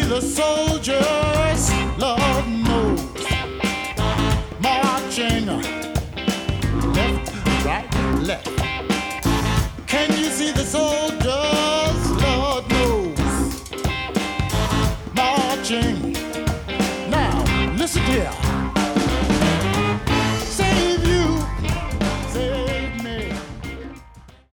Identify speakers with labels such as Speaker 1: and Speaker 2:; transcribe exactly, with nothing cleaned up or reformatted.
Speaker 1: the soldiers, Lord knows, marching left, right, left. Can you see the soldiers, Lord knows, marching? Now, listen here.